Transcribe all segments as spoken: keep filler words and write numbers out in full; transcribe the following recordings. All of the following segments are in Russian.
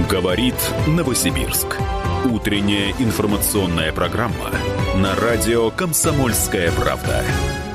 Говорит Новосибирск. Утренняя информационная программа на радио «Комсомольская правда».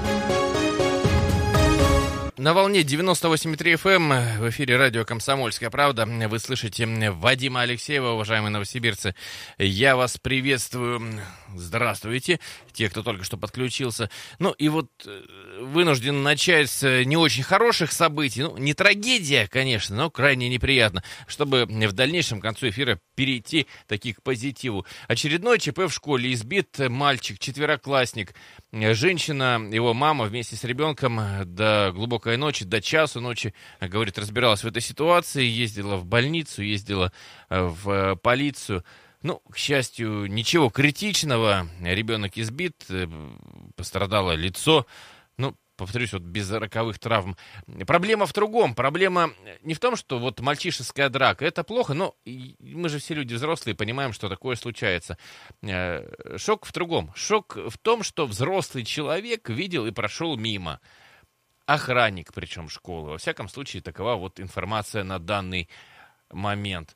На волне девяносто восемь и три эф эм в эфире радио «Комсомольская правда». Вы слышите Вадима Алексеева, уважаемые новосибирцы. Я вас приветствую. Здравствуйте, те, кто только что подключился. Ну и вот вынужден начать с не очень хороших событий. Ну, не трагедия, конечно, но крайне неприятно, чтобы в дальнейшем к концу эфира перейти таки к позитиву. Очередной ЧП в школе. Избит мальчик, четвероклассник. Женщина, его мама вместе с ребенком до глубокой ночи, до часу ночи, говорит, разбиралась в этой ситуации, ездила в больницу, ездила в полицию. Ну, к счастью, ничего критичного. Ребенок избит, пострадало лицо. Ну, повторюсь, вот без роковых травм. Проблема в другом. Проблема не в том, что вот мальчишеская драка. Это плохо, но мы же все люди взрослые, понимаем, что такое случается. Шок в другом. Шок в том, что взрослый человек видел и прошел мимо. Охранник, причем школы. Во всяком случае, такова вот информация на данный момент.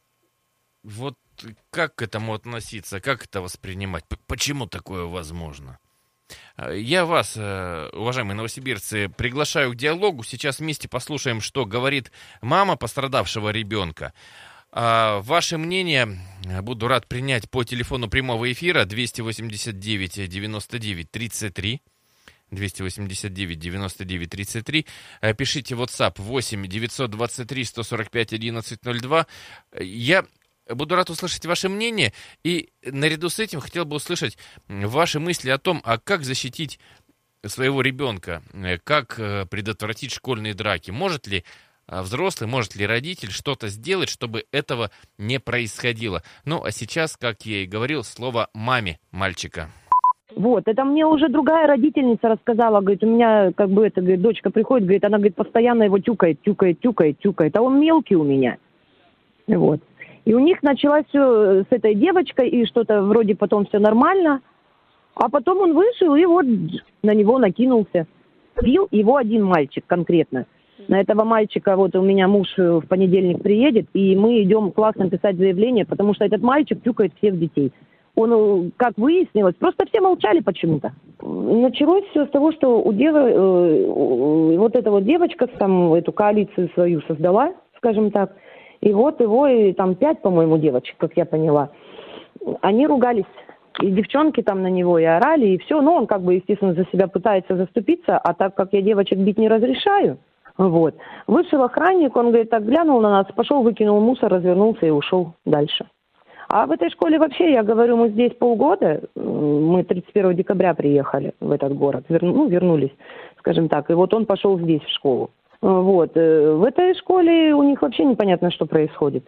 Вот как к этому относиться, как это воспринимать? Почему такое возможно? Я вас, уважаемые новосибирцы, приглашаю к диалогу. Сейчас вместе послушаем, что говорит мама пострадавшего ребенка. Ваше мнение буду рад принять по телефону прямого эфира двести восемьдесят девять девяносто девять тридцать три. двести восемьдесят девять девяносто девять тридцать три. Пишите в WhatsApp восемь девятьсот двадцать три сто сорок пять одиннадцать ноль два. Я буду рад услышать ваше мнение. И наряду с этим хотел бы услышать ваши мысли о том, а как защитить своего ребенка, как предотвратить школьные драки. Может ли взрослый, может ли родитель что-то сделать, чтобы этого не происходило. Ну, а сейчас, как я и говорил, слово маме мальчика. Вот, это мне уже другая родительница рассказала, говорит, у меня, как бы, это, говорит, дочка приходит, говорит, она, говорит, постоянно его тюкает, тюкает, тюкает, тюкает, а он мелкий у меня, вот. И у них началось все с этой девочкой, и что-то вроде потом все нормально, а потом он вышел и вот на него накинулся. Бил его один мальчик конкретно. На этого мальчика вот у меня муж в понедельник приедет, и мы идем классно писать заявление, потому что этот мальчик тюкает всех детей. Он, как выяснилось, просто все молчали почему-то. Началось все с того, что у девы, э, вот эта вот девочка там эту коалицию свою создала, скажем так, и вот его, и там пять, по-моему, девочек, как я поняла, они ругались, и девчонки там на него и орали, и все, но он как бы, естественно, за себя пытается заступиться, а так как я девочек бить не разрешаю, вот, вышел охранник, он, говорит, так глянул на нас, пошел, выкинул мусор, развернулся и ушел дальше. А в этой школе вообще, я говорю, мы здесь полгода, мы тридцать первого декабря приехали в этот город, вер, ну, вернулись, скажем так, и вот он пошел здесь в школу. Вот, в этой школе у них вообще непонятно, что происходит.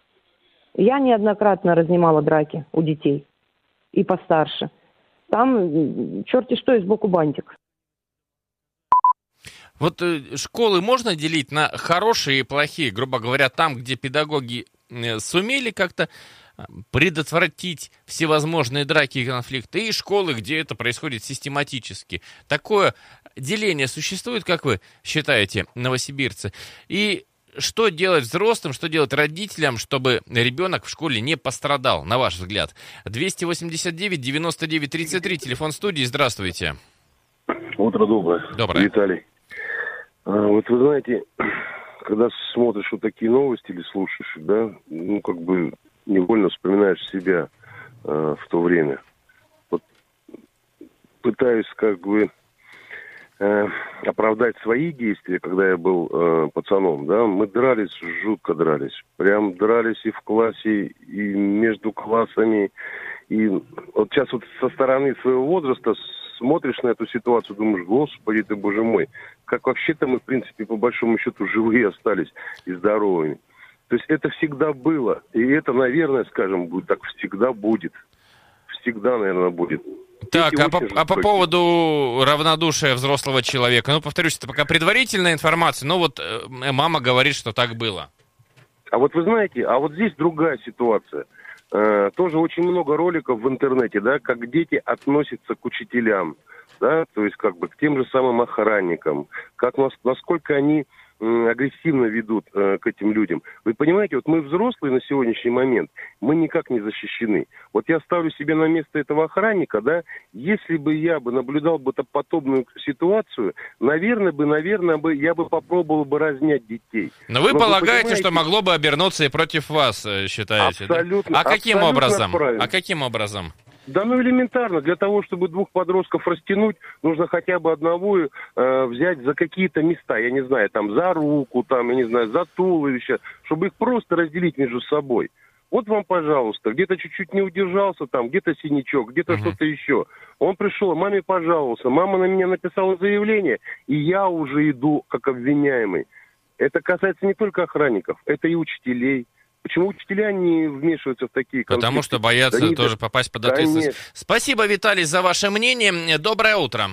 Я неоднократно разнимала драки у детей, и постарше. Там черти что, и сбоку бантик. Вот школы можно делить на хорошие и плохие, грубо говоря, там, где педагоги сумели как-то предотвратить всевозможные драки и конфликты, и школы, где это происходит систематически. Такое деление существует, как вы считаете, новосибирцы? И что делать взрослым, что делать родителям, чтобы ребенок в школе не пострадал, на ваш взгляд? двести восемьдесят девять девяносто девять тридцать три, телефон студии, здравствуйте. Утро доброе. Доброе. Виталий. А, вот вы знаете, когда смотришь вот такие новости или слушаешь, да, ну, как бы невольно вспоминаешь себя э, в то время. Вот пытаюсь как бы э, оправдать свои действия, когда я был э, пацаном, да, мы дрались, жутко дрались. Прям дрались и в классе, и между классами. И вот сейчас вот со стороны своего возраста смотришь на эту ситуацию, думаешь, господи ты, боже мой, как вообще-то мы, в принципе, по большому счету, живые остались и здоровыми. То есть это всегда было. И это, наверное, скажем, будет так всегда будет. Всегда, наверное, будет. Так, а по, а по поводу равнодушия взрослого человека, ну, повторюсь, это пока предварительная информация, но вот э, мама говорит, что так было. А вот вы знаете, а вот здесь другая ситуация. Э, тоже очень много роликов в интернете, да, как дети относятся к учителям, да, то есть как бы к тем же самым охранникам, как насколько они агрессивно ведут э, к этим людям. Вы понимаете, вот мы взрослые на сегодняшний момент, мы никак не защищены. Вот я ставлю себя на место этого охранника, да, если бы я бы наблюдал бы подобную ситуацию, наверное бы, наверное бы, я бы попробовал бы разнять детей. Но вы Но полагаете, вы что могло бы обернуться и против вас, считаете? Абсолютно. Да? А каким абсолютно образом? правильно. А каким образом? Да ну элементарно. Для того, чтобы двух подростков растянуть, нужно хотя бы одного э, взять за какие-то места, я не знаю, там за руку, там, я не знаю, за туловище, чтобы их просто разделить между собой. Вот вам, пожалуйста, где-то чуть-чуть не удержался, там, где-то синячок, где-то uh-huh. что-то еще. Он пришел, маме пожаловался, мама на меня написала заявление, и я уже иду как обвиняемый. Это касается не только охранников, это и учителей. Почему учителя не вмешиваются в такие конфликты? Потому что боятся да тоже попасть под ответственность. Конечно. Спасибо, Виталий, за ваше мнение. Доброе утро.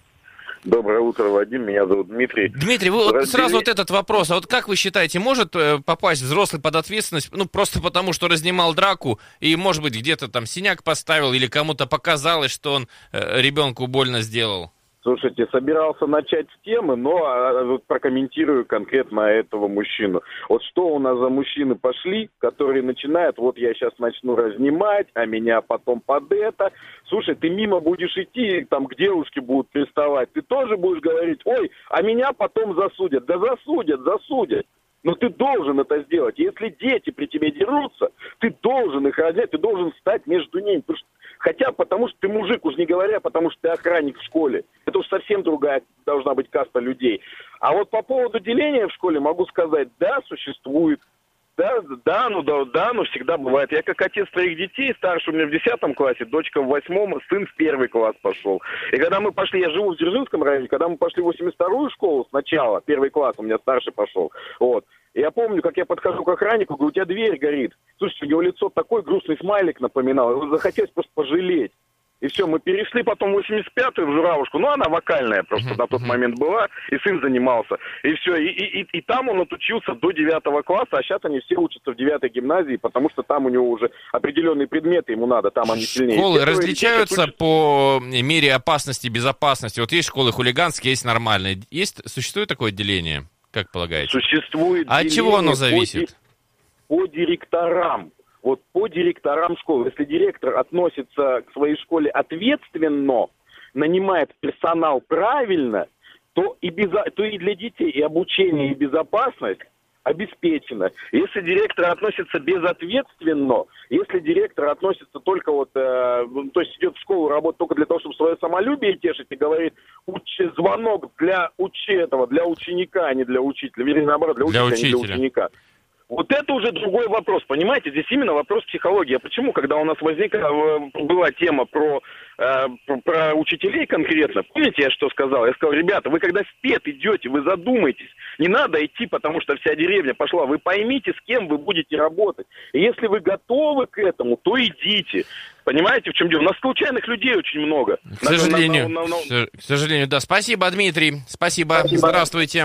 Доброе утро, Вадим. Меня зовут Дмитрий. Дмитрий, вы Раздели... сразу вот этот вопрос. А вот как вы считаете, может попасть взрослый под ответственность, ну, просто потому, что разнимал драку и, может быть, где-то там синяк поставил или кому-то показалось, что он э, ребенку больно сделал? Слушайте, собирался начать с темы, но а, вот прокомментирую конкретно этого мужчину. Вот что у нас за мужчины пошли, которые начинают, вот я сейчас начну разнимать, а меня потом под это. Слушай, ты мимо будешь идти, там к девушке будут приставать, ты тоже будешь говорить, ой, а меня потом засудят. Да засудят, засудят. Но ты должен это сделать. Если дети при тебе дерутся, ты должен их раздеть, ты должен встать между ними. Потому что, хотя потому что ты мужик, уж не говоря, потому что ты охранник в школе. Это уж совсем другая должна быть каста людей. А вот по поводу деления в школе могу сказать, да, существует. Да, да, ну да, да, ну всегда бывает. Я как отец троих детей, старший у меня в десятом классе, дочка в восьмом, сын в первый класс пошел. И когда мы пошли, я живу в Дзержинском районе, когда мы пошли в восемьдесят вторую школу сначала, первый класс, у меня старший пошел, вот. Я помню, как я подхожу к охраннику, говорю, у тебя дверь горит. Слушайте, у него лицо такой грустный смайлик напоминал, его захотелось просто пожалеть. И все, мы перешли потом в восемьдесят пятую в Журавушку, ну, она вокальная просто uh-huh, на тот uh-huh. момент была, и сын занимался. И все, и, и, и там он отучился до девятого класса, а сейчас они все учатся в девятой гимназии, потому что там у него уже определенные предметы ему надо, там они сильнее. Школы различаются по мере опасности и безопасности. Вот есть школы хулиганские, есть нормальные. Есть, существует такое деление, как полагаете? Существует а от чего оно зависит? По, по директорам. Вот по директорам школы, если директор относится к своей школе ответственно, нанимает персонал правильно, то и, без, то и для детей и обучение, и безопасность обеспечена. Если директор относится безответственно, если директор относится только вот, э, то есть идет в школу работать только для того, чтобы свое самолюбие тешить и говорит уч, звонок для учи этого, для ученика, а не для учителя, вернее, наоборот, для, для учителя, учителя, а не для ученика. Вот это уже другой вопрос, понимаете? Здесь именно вопрос психологии. А почему, когда у нас возникла, была тема про, э, про, про учителей конкретно, помните, я что сказал? Я сказал, ребята, вы когда в ПЕД идете, вы задумайтесь. Не надо идти, потому что вся деревня пошла. Вы поймите, с кем вы будете работать. И если вы готовы к этому, то идите. Понимаете, в чем дело? У нас случайных людей очень много. К сожалению, на, на, на, на... к сожалению, да. Спасибо, Дмитрий. Спасибо. Спасибо. Здравствуйте.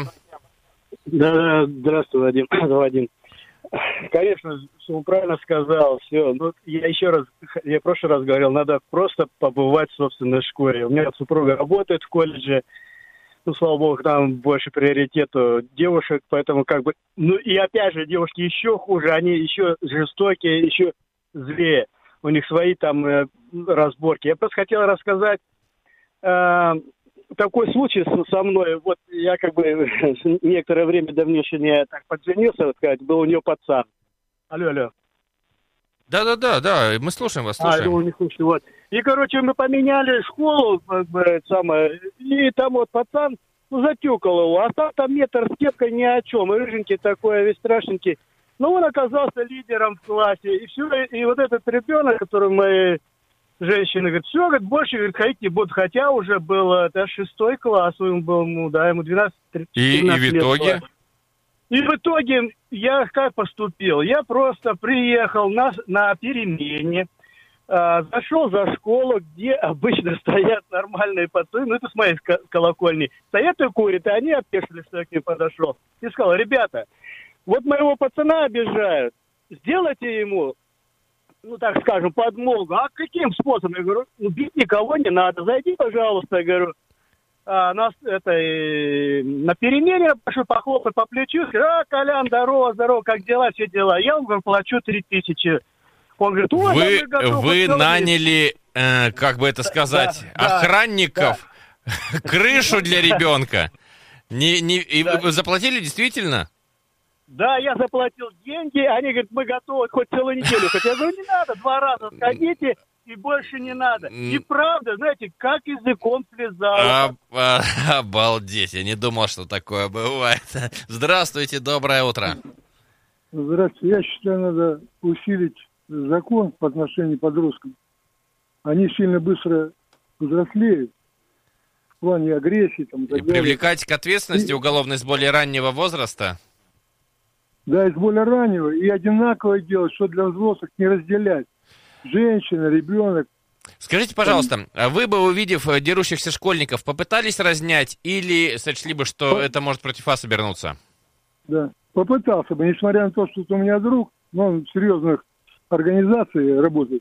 Да, здравствуй, Вадим. Вадим. Конечно, он правильно сказал, все. Но я еще раз, я в прошлый раз говорил, надо просто побывать в собственной школе. У меня супруга работает в колледже, ну, слава богу, там больше приоритету девушек, поэтому как бы... Ну, и опять же, девушки еще хуже, они еще жестокие, еще злее. У них свои там э, разборки. Я просто хотел рассказать... Э, такой случай со мной, вот я как бы некоторое время давнейшее так подженился, вот сказать, был у нее пацан. Алло, алло. Да-да-да, да, мы слушаем вас, слушаем. А, ну, не слушаю, вот. И, короче, мы поменяли школу, как бы, самое, и там вот пацан, ну, затюкал его, а там, там метр с кепкой ни о чем, и рыженький такой, весь страшненький. Но он оказался лидером в классе, и все, и вот этот ребенок, который мы... Женщина говорит, все, говорит, больше, говорит, ходить не буду. Хотя уже было, это шестой класс, ему был, ну, да, ему двенадцать тринадцать и, и в итоге? Лет. И в итоге я как поступил? Я просто приехал на, на перемене, э, зашел за школу, где обычно стоят нормальные пацаны, ну, это с моей колокольни, стоят и курят, и они опешили, что я к ним подошел. И сказал, ребята, вот моего пацана обижают, сделайте ему... ну, так скажем, подмогу. А каким способом? Я говорю, убить никого не надо. Зайди, пожалуйста, я говорю. а, нас, это, э, на перемене пошел похлопать по плечу, сказал, а, Колян, здорово, здорово, как дела, все дела. Я ему говорю, плачу три тысячи. Он говорит, ой, вы, да, готов, вы вот, наняли, э, как бы это сказать, да, охранников, да. Крышу для ребенка. Не, не, и да. вы заплатили действительно? Да, я заплатил деньги, они говорят, мы готовы хоть целую неделю. Хотя я говорю, не надо, два раза сходите, и больше не надо. И правда, знаете, как языком слезало. Об, а, обалдеть, я не думал, что такое бывает. Здравствуйте, доброе утро. Здравствуйте. Я считаю, надо усилить закон по отношению к подросткам. Они сильно быстро взрослеют в плане агрессии. Там, и так и далее. Привлекать к ответственности и... уголовной с более раннего возраста? Да, из более раннего. И одинаково делать, что для взрослых не разделять. Женщина, ребенок. Скажите, пожалуйста, вы бы, увидев дерущихся школьников, попытались разнять или сочли бы, что По... это может против вас обернуться? Да, попытался бы, несмотря на то, что у меня друг, но он в серьезных организациях работает.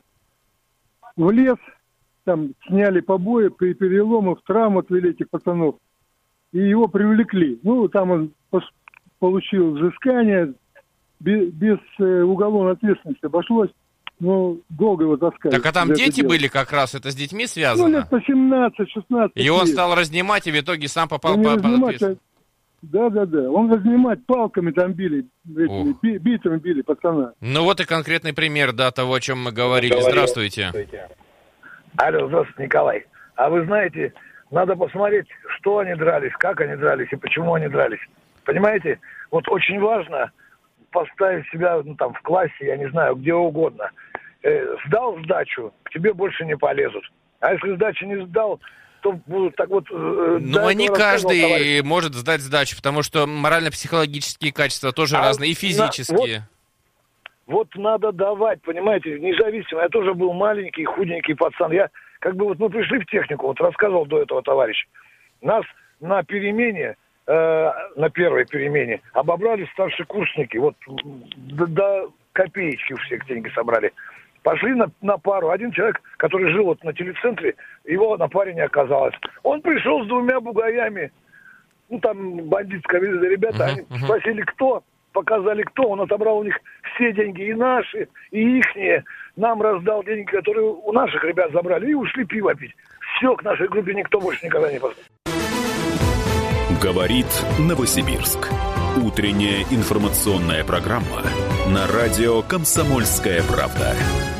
В лес, там сняли побои, при переломах, травм отвели этих пацанов. И его привлекли. Ну, там он получил взыскание, без, без уголовной ответственности обошлось. Ну, долго его таскали. Так а там дети были как раз, это с детьми связано? Ну, лет по семнадцать-шестнадцать. И он стал разнимать, и в итоге сам попал он по ответственность. Да, да, да. Он разнимать палками там били, этими, би, битами били пацана. Ну вот и конкретный пример, да, того, о чем мы говорили. Говорил. Здравствуйте. Алло, здравствуйте, Николай. А вы знаете, надо посмотреть, что они дрались, как они дрались и почему они дрались. Понимаете? Вот очень важно поставить себя, ну, там, в классе, я не знаю, где угодно. Э, сдал сдачу, к тебе больше не полезут. А если сдачу не сдал, то будут так вот... Э, ну, не каждый товарищ. может сдать сдачу, потому что морально-психологические качества тоже а разные, и физические. На, вот, вот надо давать, понимаете, независимо. Я тоже был маленький, худенький пацан. Я, как бы, вот мы пришли в технику, вот рассказывал до этого товарищ. Нас на перемене, э, на первой перемене обобрали старшекурсники. Вот до, до копеечки у всех деньги собрали. Пошли на, на пару. Один человек, который жил вот на телецентре, его на паре не оказалось. Он пришел с двумя бугаями. Ну, там бандитская ребята. Uh-huh, они uh-huh. спросили, кто. Показали, кто. Он отобрал у них все деньги, и наши, и ихние. Нам раздал деньги, которые у наших ребят забрали, и ушли пиво пить. Все, к нашей группе никто больше никогда не поставил. Говорит Новосибирск. Утренняя информационная программа на радио «Комсомольская правда».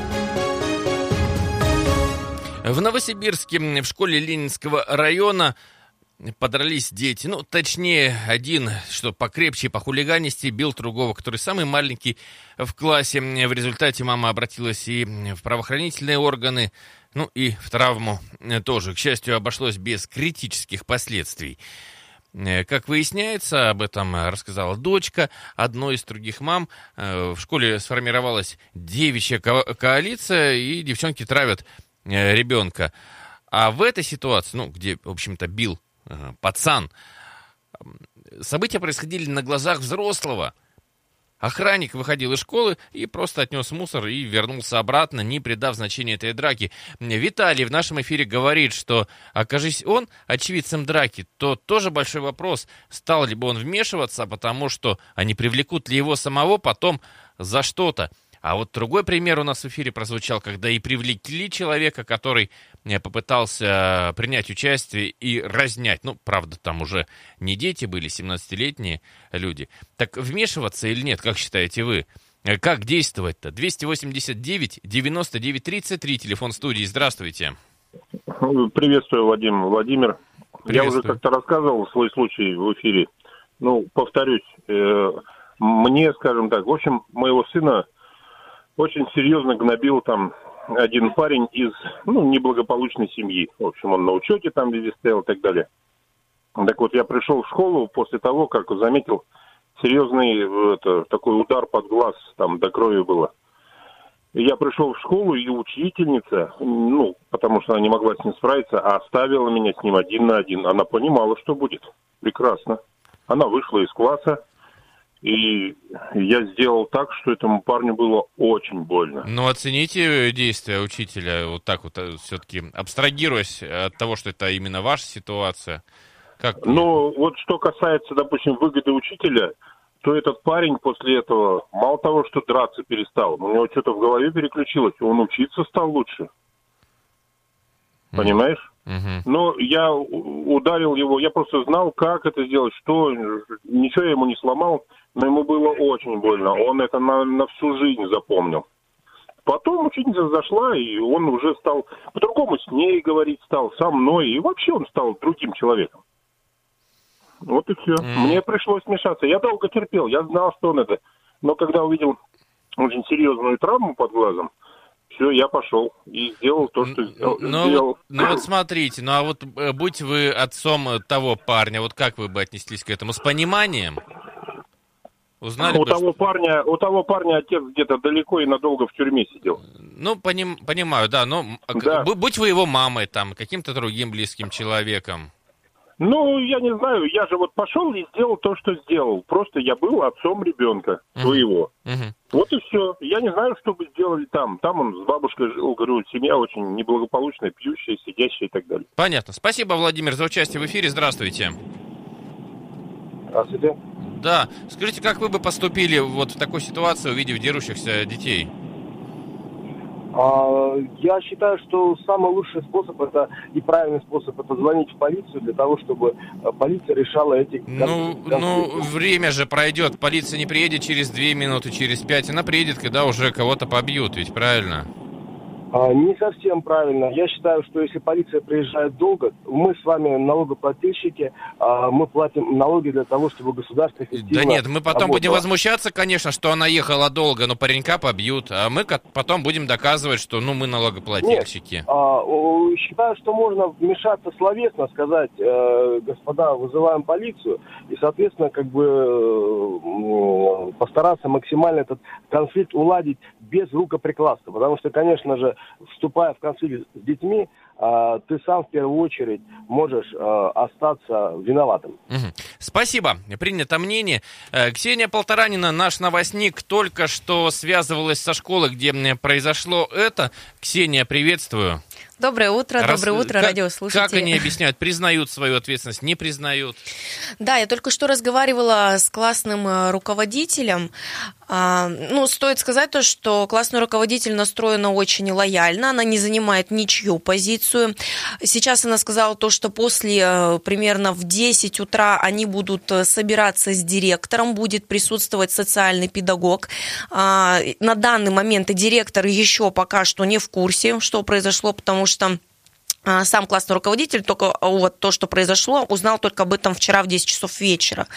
В Новосибирске в школе Ленинского района подрались дети. Ну, точнее, один, что покрепче, похулиганистее, бил другого, который самый маленький в классе. В результате мама обратилась и в правоохранительные органы, ну и в травму тоже. К счастью, обошлось без критических последствий. Как выясняется, об этом рассказала дочка одной из других мам. В школе сформировалась девичья ко- коалиция, и девчонки травят ребенка. А в этой ситуации, ну, где, в общем-то, бил э, пацан, события происходили на глазах взрослого. Охранник выходил из школы и просто отнес мусор и вернулся обратно, не придав значения этой драки. Виталий в нашем эфире говорит, что, окажись он очевидцем драки, то тоже большой вопрос, стал ли бы он вмешиваться, потому что они привлекут ли его самого потом за что-то. А вот другой пример у нас в эфире прозвучал, когда и привлекли человека, который попытался принять участие и разнять. Ну, правда, там уже не дети были, семнадцатилетние люди. Так вмешиваться или нет, как считаете вы? Как действовать-то? двести восемьдесят девять девяносто девять тридцать три, телефон студии. Здравствуйте. Приветствую, Вадим, Владимир. Я уже как-то рассказывал свой случай в эфире. Ну, повторюсь, э, мне, скажем так, в общем, моего сына очень серьезно гнобил там один парень из, ну, неблагополучной семьи. В общем, он на учете там везде стоял и так далее. Так вот, я пришел в школу после того, как заметил серьезный это, такой удар под глаз, там до крови было. И я пришел в школу, и учительница, ну, потому что она не могла с ним справиться, а оставила меня с ним один на один. Она понимала, что будет. Прекрасно. Она вышла из класса, И я сделал так, что этому парню было очень больно. Ну, оцените действия учителя, вот так вот, все-таки абстрагируясь от того, что это именно ваша ситуация. Как... Ну, вот что касается, допустим, выгоды учителя, то этот парень после этого, мало того, что драться перестал, у него что-то в голове переключилось, он учиться стал лучше. Понимаешь? Mm-hmm. Но я ударил его, я просто знал, как это сделать, что, ничего я ему не сломал, но ему было очень больно, он это на, на всю жизнь запомнил. Потом ученица зашла, и он уже стал по-другому с ней говорить стал, со мной, и вообще он стал другим человеком. Вот и все. Mm. Мне пришлось вмешаться. Я долго терпел, я знал, что он это. Но когда увидел очень серьезную травму под глазом, все, я пошел и сделал то, что сделал. Ну, вот, ну вот смотрите, ну а вот будь вы отцом того парня, вот как вы бы отнеслись к этому? С пониманием? Узнали у, бы, того что... парня, у того парня отец где-то далеко и надолго в тюрьме сидел. Ну, поним, понимаю, да, но да. Будь вы его мамой, там, каким-то другим близким человеком. Ну, я не знаю, я же вот пошел и сделал то, что сделал. Просто я был отцом ребенка своего. Uh-huh. Вот и все. Я не знаю, что бы сделали там. Там он с бабушкой жил, говорю, семья очень неблагополучная, пьющая, сидящая и так далее. Понятно. Спасибо, Владимир, за участие в эфире. Здравствуйте. Здравствуйте. Да. Скажите, как вы бы поступили вот в такой ситуации, увидев дерущихся детей? Я считаю, что самый лучший способ это и правильный способ это звонить в полицию для того, чтобы полиция решала эти конфликты. Ну, ну, время же пройдет. Полиция не приедет через две минуты, через пять. Она приедет, когда уже кого-то побьют, ведь правильно? Не совсем правильно. Я считаю, что если полиция приезжает долго, мы с вами налогоплательщики, мы платим налоги для того, чтобы государство эффективно Да нет, мы потом работало. будем возмущаться, конечно, что она ехала долго, но паренька побьют, а мы потом будем доказывать, что ну мы налогоплательщики. Нет, а, считаю, что можно вмешаться словесно, сказать, э, господа, вызываем полицию, и, соответственно, как бы э, постараться максимально этот конфликт уладить без рукоприкладства, потому что, конечно же, вступая в конфликт с детьми, э, ты сам в первую очередь можешь э, остаться виноватым. Угу. Спасибо. Принято мнение. Ксения Полторанина, наш новостник, только что связывалась со школой, где произошло это. Ксения, приветствую. Доброе утро, Раз... доброе утро, как, радиослушатели. Как они объясняют? Признают свою ответственность, не признают? Да, я только что разговаривала с классным руководителем. Ну, стоит сказать то, что классный руководитель настроена очень лояльно, она не занимает ничью позицию. Сейчас она сказала то, что после примерно в десять утра они будут собираться с директором, будет присутствовать социальный педагог. На данный момент и директор еще пока что не в курсе, что произошло, потому что сам классный руководитель только вот то, что произошло, узнал только об этом вчера в десять часов вечера.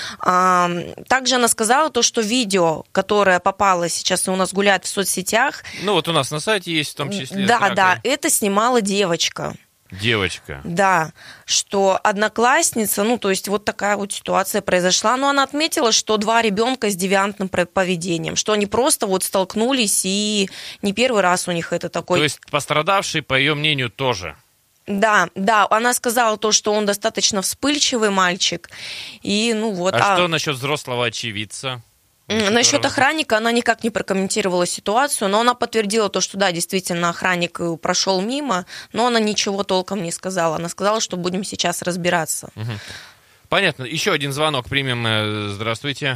Также она сказала то, что видео, которое попало сейчас и у нас гуляет в соцсетях. Ну вот у нас на сайте есть в том числе. Да, да, это снимала девочка. Девочка. Да, что одноклассница, ну, то есть вот такая вот ситуация произошла. Но она отметила, что два ребенка с девиантным поведением, что они просто вот столкнулись, и не первый раз у них это такой... То есть пострадавший, по ее мнению, тоже? Да, да, она сказала то, что он достаточно вспыльчивый мальчик, и ну вот... А, а... что насчет взрослого очевидца? Насчет охранника она никак не прокомментировала ситуацию, но она подтвердила то, что да, действительно, охранник прошел мимо, но она ничего толком не сказала. Она сказала, что будем сейчас разбираться. Угу. Понятно. Еще один звонок примем. Здравствуйте.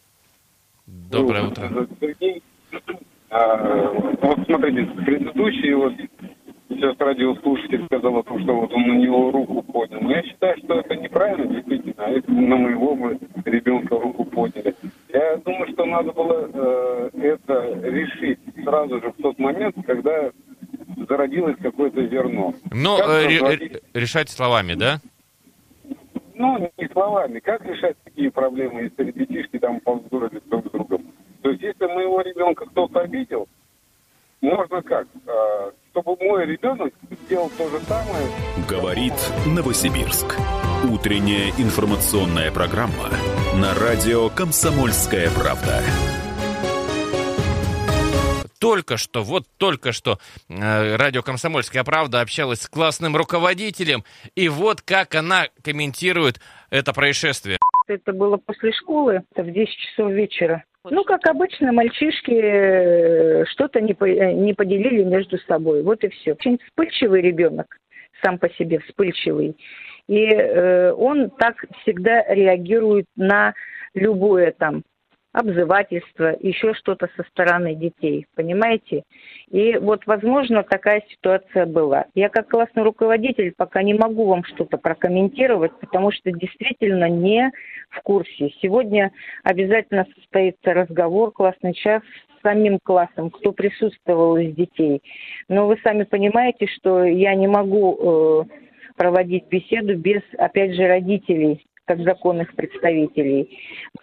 Доброе утро. Сергей, а, вот смотрите, предыдущий вот сейчас радиослушатель сказал о том, что вот он на него руку поднял. Но я считаю, что это неправильно, действительно. А если на моего бы ребенка руку подняли. Я думаю, что надо было э, это решить сразу же в тот момент, когда зародилось какое-то зерно. Но э, разводить... решать словами, да? Ну, не словами. Как решать такие проблемы, если ребятишки там повздорили друг с другом? То есть, если моего ребенка кто-то обидел, можно как? Э, чтобы мой ребенок сделал то же самое. Говорит Новосибирск. Утренняя информационная программа на радио «Комсомольская правда». Только что, вот только что э, радио «Комсомольская правда» общалась с классным руководителем, и вот как она комментирует это происшествие. что это было после школы, это в десять часов вечера. Ну, как обычно, мальчишки что-то не, по, не поделили между собой. Вот и все. Очень вспыльчивый ребенок, сам по себе вспыльчивый. И э, он так всегда реагирует на любое там обзывательство, еще что-то со стороны детей, понимаете? И вот, возможно, такая ситуация была. Я как классный руководитель пока не могу вам что-то прокомментировать, потому что действительно не в курсе. Сегодня обязательно состоится разговор, классный час с самим классом, кто присутствовал из детей. Но вы сами понимаете, что я не могу э, проводить беседу без, опять же, родителей, как законных представителей.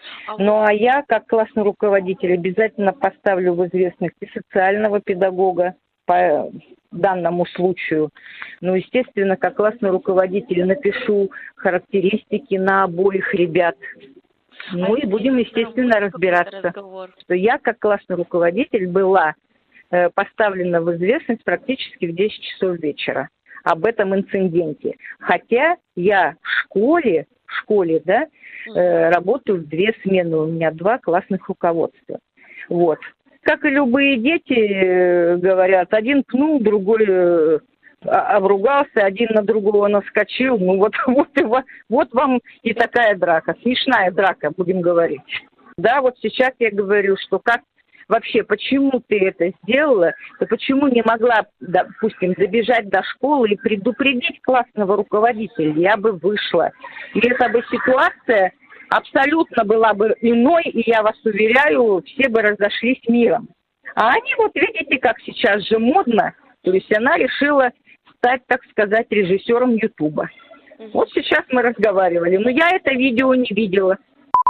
Ну а я, как классный руководитель, обязательно поставлю в известность и социального педагога по данному случаю. Ну, естественно, как классный руководитель напишу характеристики на обоих ребят. Ну и будем, естественно, разбираться. Что я, как классный руководитель, была э, поставлена в известность практически в десять часов вечера об этом инциденте. Хотя я в школе, в школе, да, э, работаю в две смены, у меня два классных руководства. Вот. Как и любые дети э, говорят, один пнул, другой э, обругался, один на другого наскочил. Ну вот, вот, и, вот вам и такая драка, смешная драка, будем говорить. Да, вот сейчас я говорю, что как вообще, почему ты это сделала, ты почему не могла, допустим, добежать до школы и предупредить классного руководителя, я бы вышла. И эта бы ситуация абсолютно была бы иной, и я вас уверяю, все бы разошлись миром. А они вот видите, как сейчас же модно, то есть она решила стать, так сказать, режиссером Ютуба. Вот сейчас мы разговаривали, но я это видео не видела.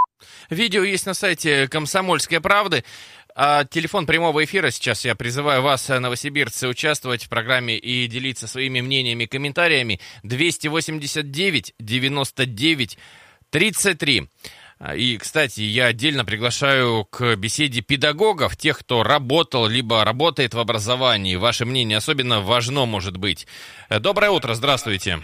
Видео есть на сайте «Комсомольской правды». А телефон прямого эфира сейчас я призываю вас, новосибирцы, участвовать в программе и делиться своими мнениями и комментариями. двести восемьдесят девять девяносто девять тридцать три. И, кстати, я отдельно приглашаю к беседе педагогов, тех, кто работал, либо работает в образовании. Ваше мнение особенно важно может быть. Доброе утро, здравствуйте.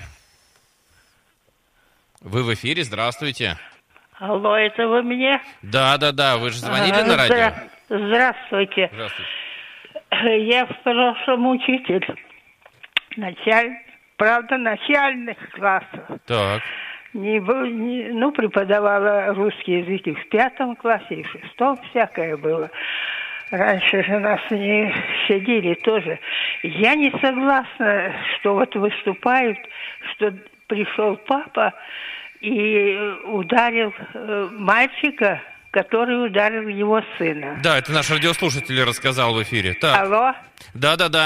Вы в эфире, здравствуйте. Алло, это вы мне? Да, да, да, вы же звонили а, на радио. Здра... Здравствуйте. Здравствуйте. Я в прошлом учитель. Началь... Правда, начальных классов. Так. Не, не, ну, преподавала русский язык и в пятом классе, и в шестом, всякое было. Раньше же нас не щадили тоже. Я не согласна, что вот выступают, что пришел папа и ударил э, мальчика, который ударил его сына. Да, это наш радиослушатель рассказал в эфире. Так. Алло? Да-да-да.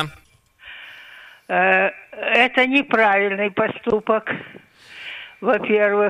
Э, это неправильный поступок, во-первых,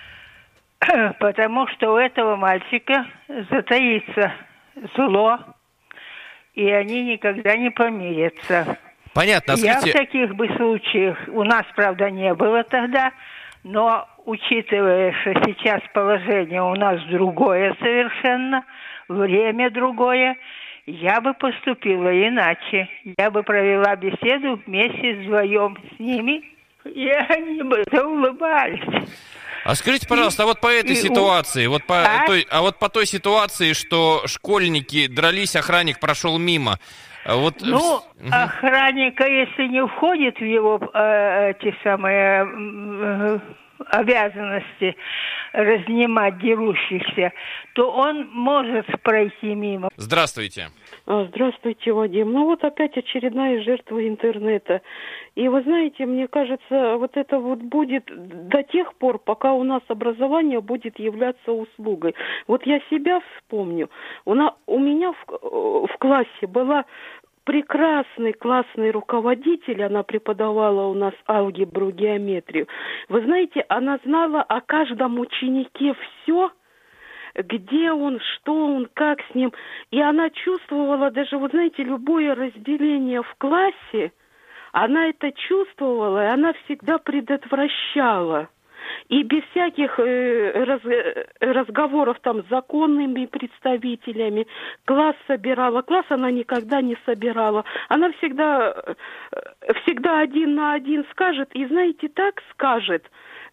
потому что у этого мальчика затаится зло, и они никогда не помирятся. Понятно. А Я скажите... в таких бы случаях, у нас, правда, не было тогда, но учитывая, что сейчас положение у нас другое совершенно, время другое, я бы поступила иначе. Я бы провела беседу вместе вдвоем с ними, и они бы заулыбались. А скажите, пожалуйста, а вот по этой и, ситуации, вот по а? той, а вот по той ситуации, что школьники дрались, охранник прошел мимо. Вот... Ну, угу. Охранника, если не входит в его э, эти самые э, обязанности разнимать дерущихся, то он может пройти мимо. Здравствуйте. Здравствуйте, Вадим. Ну вот опять очередная жертва интернета. И вы знаете, мне кажется, вот это вот будет до тех пор, пока у нас образование будет являться услугой. Вот я себя вспомню. У, на, у меня в, в классе была прекрасный классный руководитель, она преподавала у нас алгебру, геометрию. Вы знаете, она знала о каждом ученике все, где он, что он, как с ним. И она чувствовала даже, вы знаете, любое разделение в классе, она это чувствовала, и она всегда предотвращала. И без всяких э, раз, разговоров там с законными представителями класс собирала. Класс она никогда не собирала. Она всегда, всегда один на один скажет. И знаете, так скажет.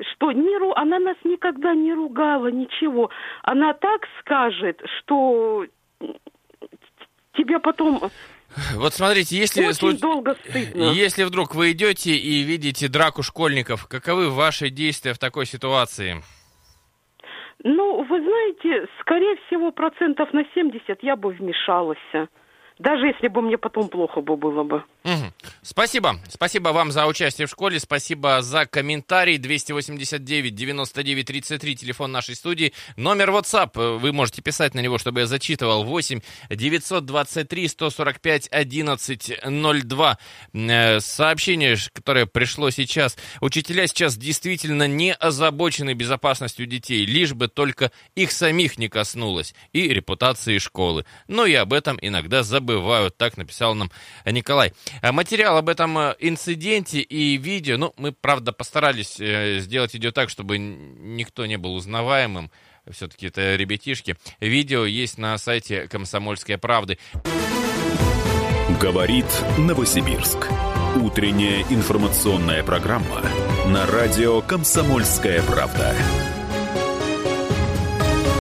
что не ру... она нас никогда не ругала, ничего. Она так скажет, что тебе потом... Вот смотрите, если, Очень случ... долго стыдно. если вдруг вы идете и видите драку школьников, каковы ваши действия в такой ситуации? Ну, вы знаете, скорее всего, процентов на семьдесят я бы вмешалась. Даже если бы мне потом плохо бы было бы. Угу. Спасибо. Спасибо вам за участие в школе. Спасибо за комментарий. двести восемьдесят девять девяносто девять тридцать три, телефон нашей студии. Номер WhatsApp, вы можете писать на него, чтобы я зачитывал. восемь девятьсот двадцать три сто сорок пять одиннадцать ноль два. Сообщение, которое пришло сейчас. Учителя сейчас действительно не озабочены безопасностью детей, лишь бы только их самих не коснулось. И репутации школы. Но и об этом иногда забывают. Так написал нам Николай. Материал об этом инциденте и видео, ну, мы, правда, постарались сделать видео так, чтобы никто не был узнаваемым. Все-таки это ребятишки. Видео есть на сайте «Комсомольской правды». Говорит Новосибирск. Утренняя информационная программа на радио «Комсомольская правда».